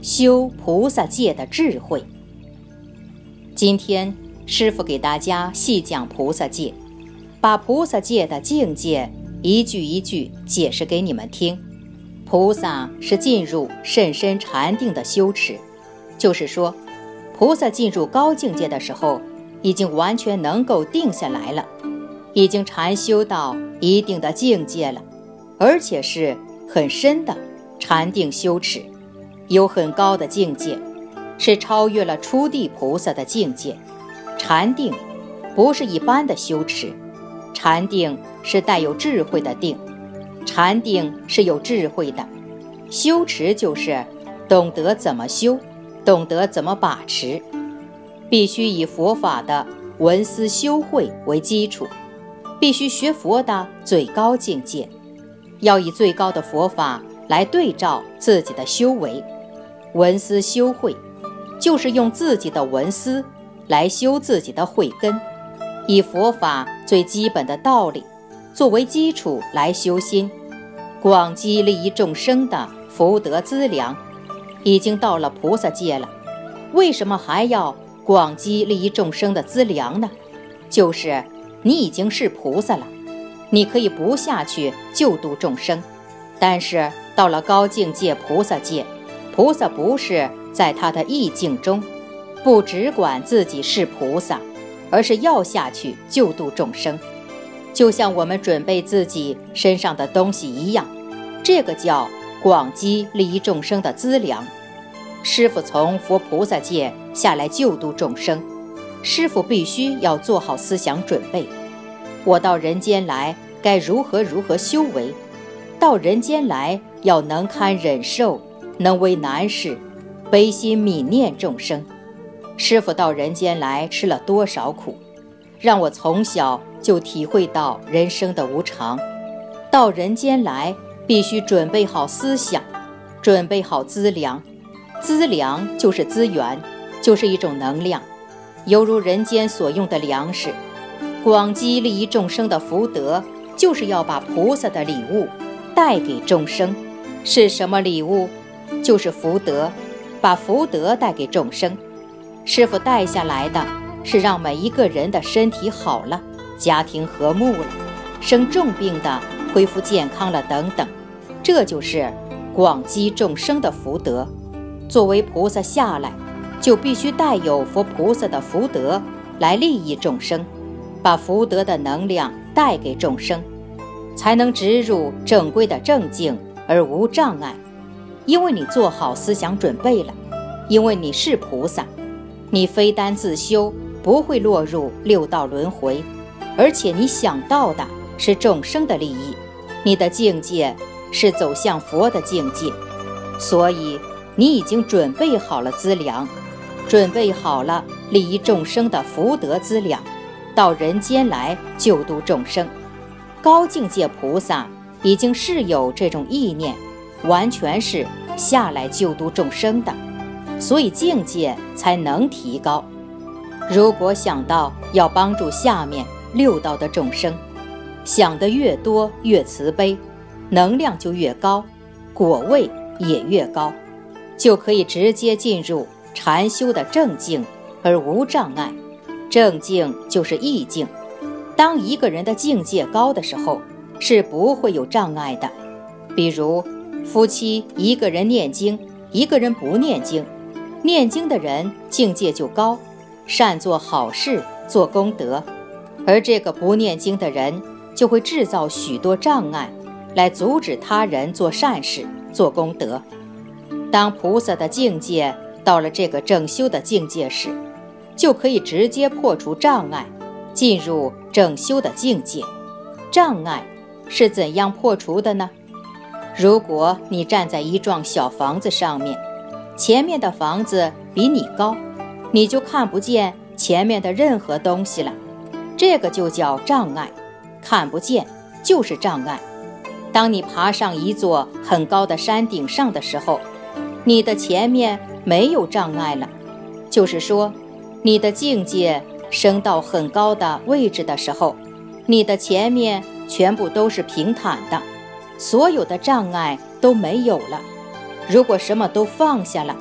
修菩萨戒的智慧。今天师父给大家细讲菩萨戒，把菩萨戒的境界一句一句解释给你们听。菩萨是进入甚深禅定的修持，就是说菩萨进入高境界的时候，已经完全能够定下来了，已经禅修到一定的境界了，而且是很深的禅定修持，有很高的境界，是超越了初地菩萨的境界。禅定不是一般的修持，禅定是带有智慧的定，禅定是有智慧的。修持就是懂得怎么修，懂得怎么把持，必须以佛法的闻思修慧为基础，必须学佛的最高境界，要以最高的佛法来对照自己的修为。闻思修慧就是用自己的闻思来修自己的慧根，以佛法最基本的道理作为基础来修心，广积利益众生的福德资粮。已经到了菩萨戒了，为什么还要广积利益众生的资粮呢？就是你已经是菩萨了，你可以不下去救度众生，但是到了高境界菩萨戒，菩萨不是在他的意境中不只管自己是菩萨，而是要下去救度众生。就像我们准备自己身上的东西一样，这个叫广积利益众生的资粮。师父从佛菩萨戒下来救度众生，师父必须要做好思想准备，我到人间来该如何修为，到人间来要能堪忍受，能为难事，悲心悯念众生。师父到人间来吃了多少苦，让我从小就体会到人生的无常。到人间来必须准备好思想，准备好资粮。资粮就是资源，就是一种能量，犹如人间所用的粮食。广积利益众生的福德，就是要把菩萨的礼物带给众生。是什么礼物？就是福德，把福德带给众生。师父带下来的是让每一个人的身体好了，家庭和睦了，生重病的恢复健康了等等，这就是广积众生的福德。作为菩萨下来，就必须带有佛菩萨的福德来利益众生，把福德的能量带给众生，才能直入正规的正境而无障碍。因为你做好思想准备了，因为你是菩萨，你非单自修不会落入六道轮回，而且你想到的是众生的利益，你的境界是走向佛的境界，所以你已经准备好了资粮，准备好了利益众生的福德资粮，到人间来救度众生。高境界菩萨已经是有这种意念，完全是下来救度众生的，所以境界才能提高。如果想到要帮助下面六道的众生，想得越多越慈悲，能量就越高，果位也越高，就可以直接进入禅修的正境而无障碍。正境就是意境，当一个人的境界高的时候，是不会有障碍的。比如夫妻一个人念经，一个人不念经，念经的人境界就高，善做好事，做功德，而这个不念经的人就会制造许多障碍来阻止他人做善事，做功德。当菩萨的境界到了这个正修的境界时，就可以直接破除障碍，进入正修的境界。障碍是怎样破除的呢？如果你站在一幢小房子上面，前面的房子比你高，你就看不见前面的任何东西了，这个就叫障碍。看不见就是障碍。当你爬上一座很高的山顶上的时候，你的前面没有障碍了，就是说你的境界升到很高的位置的时候，你的前面全部都是平坦的，所有的障碍都没有了。如果什么都放下了，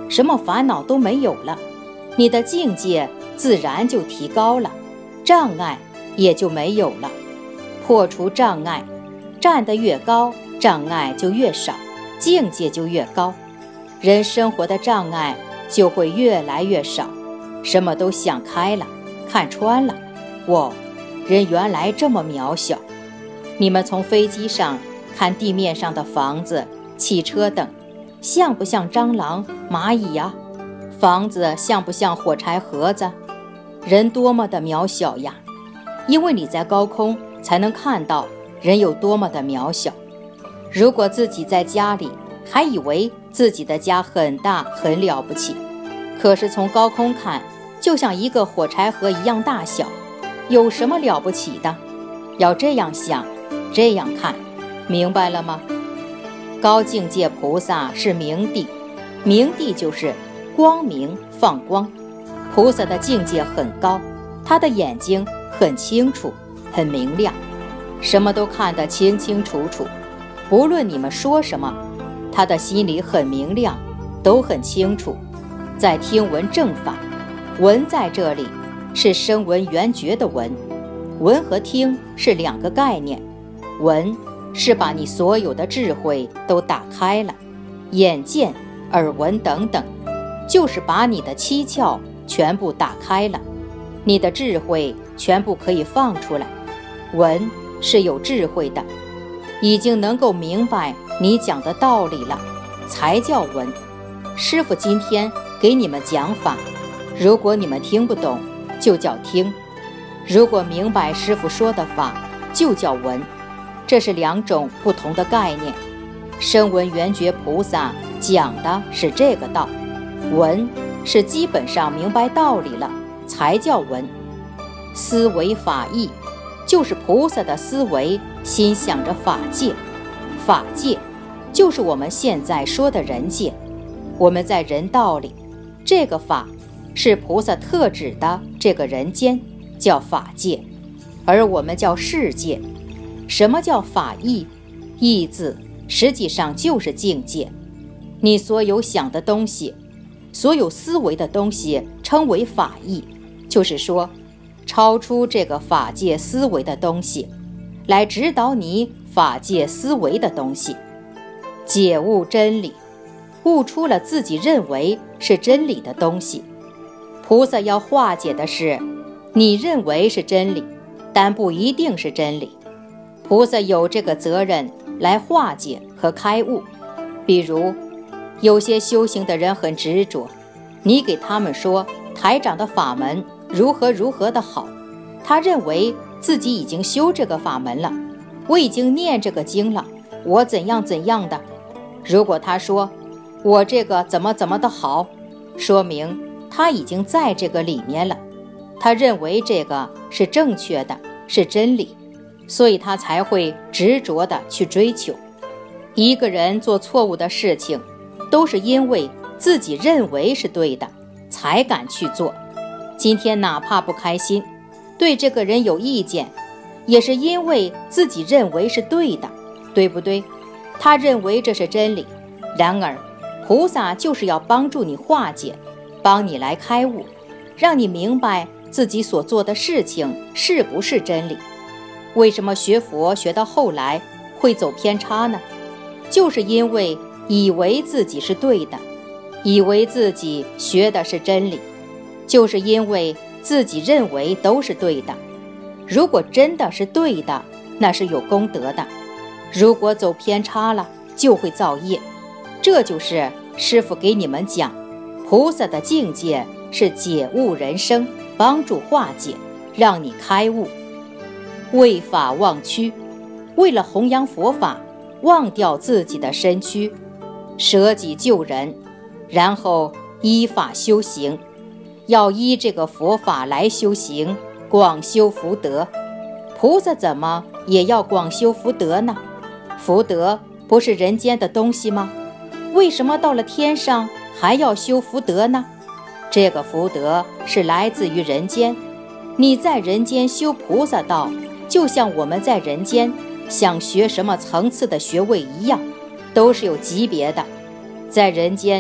什么烦恼都没有了，你的境界自然就提高了，障碍也就没有了。破除障碍，站得越高，障碍就越少，境界就越高，人生活的障碍就会越来越少，什么都想开了，看穿了。人原来这么渺小。你们从飞机上看地面上的房子、汽车等，像不像蟑螂、蚂蚁呀？房子像不像火柴盒子？人多么的渺小呀！因为你在高空才能看到人有多么的渺小。如果自己在家里，还以为自己的家很大很了不起，可是从高空看，就像一个火柴盒一样大小，有什么了不起的？要这样想，这样看，明白了吗？高境界菩萨是明地，明地就是光明放光。菩萨的境界很高，他的眼睛很清楚，很明亮，什么都看得清清楚楚。不论你们说什么，他的心里很明亮，都很清楚，在听闻正法。闻在这里是声闻缘觉的闻，闻和听是两个概念。闻是把你所有的智慧都打开了，眼见、耳闻等等，就是把你的七窍全部打开了，你的智慧全部可以放出来。闻是有智慧的，已经能够明白你讲的道理了，才叫闻。师父今天给你们讲法，如果你们听不懂，就叫听；如果明白师父说的法，就叫闻。这是两种不同的概念。声闻缘觉菩萨讲的是这个道，闻是基本上明白道理了，才叫闻。思维法义，就是菩萨的思维心想着法界，法界就是我们现在说的人界，我们在人道里，这个法是菩萨特指的这个人间，叫法界，而我们叫世界。什么叫法义？义字实际上就是境界。你所有想的东西，所有思维的东西称为法义，就是说超出这个法界思维的东西，来指导你法界思维的东西。解悟真理，悟出了自己认为是真理的东西。菩萨要化解的是你认为是真理，但不一定是真理。菩萨有这个责任来化解和开悟。比如有些修行的人很执着，你给他们说台长的法门如何如何的好，他认为自己已经修这个法门了，我已经念这个经了，我怎样怎样的。如果他说我这个怎么怎么的好，说明他已经在这个里面了，他认为这个是正确的，是真理，所以他才会执着地去追求。一个人做错误的事情，都是因为自己认为是对的，才敢去做。今天哪怕不开心，对这个人有意见，也是因为自己认为是对的，对不对？他认为这是真理。然而菩萨就是要帮助你化解，帮你来开悟，让你明白自己所做的事情是不是真理。为什么学佛学到后来会走偏差呢？就是因为以为自己是对的，以为自己学的是真理，就是因为自己认为都是对的。如果真的是对的，那是有功德的；如果走偏差了，就会造业。这就是师父给你们讲，菩萨的境界是解悟人生，帮助化解，让你开悟。为法忘躯，为了弘扬佛法，忘掉自己的身躯，舍己救人，然后依法修行，要依这个佛法来修行，广修福德。菩萨怎么也要广修福德呢？福德不是人间的东西吗？为什么到了天上还要修福德呢？这个福德是来自于人间，你在人间修菩萨道，就像我们在人间想学什么层次的学位一样，都是有级别的。在人间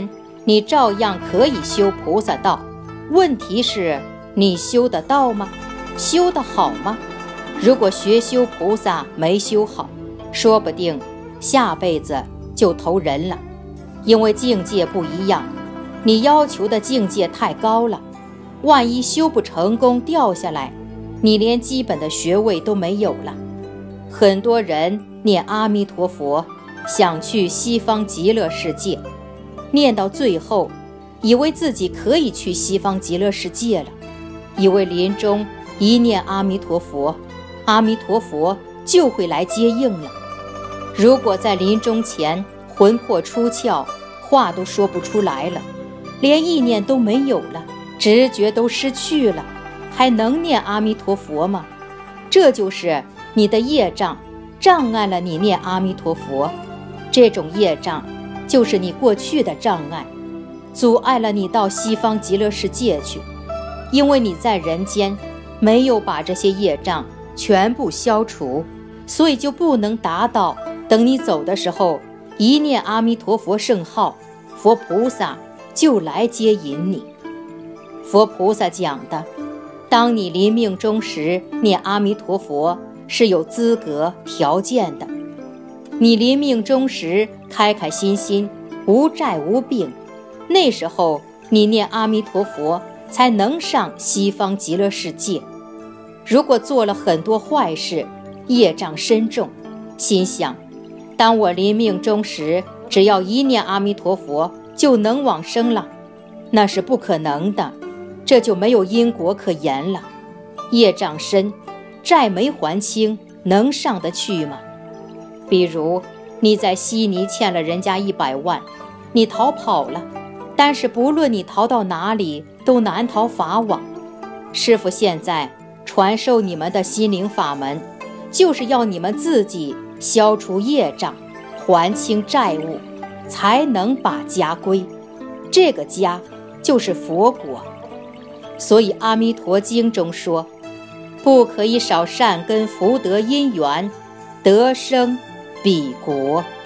你照样可以修菩萨道。问题是，你修得到吗？修得好吗？如果学修菩萨没修好，说不定下辈子就投人了。因为境界不一样，你要求的境界太高了，万一修不成功掉下来，你连基本的学位都没有了。很多人念阿弥陀佛，想去西方极乐世界，念到最后，以为自己可以去西方极乐世界了，以为临终一念阿弥陀佛，阿弥陀佛就会来接应了。如果在临终前魂魄出窍，话都说不出来了，连意念都没有了，直觉都失去了，还能念阿弥陀佛吗？这就是你的业障障碍了你念阿弥陀佛。这种业障就是你过去的障碍，阻碍了你到西方极乐世界去。因为你在人间没有把这些业障全部消除，所以就不能达到等你走的时候，一念阿弥陀佛圣号，佛菩萨就来接引你。佛菩萨讲的，当你临命终时念阿弥陀佛是有资格条件的。你临命终时开开心心，无债无病，那时候你念阿弥陀佛才能上西方极乐世界。如果做了很多坏事，业障深重，心想当我临命终时只要一念阿弥陀佛就能往生了，那是不可能的，这就没有因果可言了。业障深，债没还清，能上得去吗？比如你在悉尼欠了人家100万，你逃跑了，但是不论你逃到哪里都难逃法网。师父现在传授你们的心灵法门，就是要你们自己消除业障，还清债务，才能把家归。这个家就是佛国。所以阿弥陀经中说，不可以少善根福德因缘，得生彼国。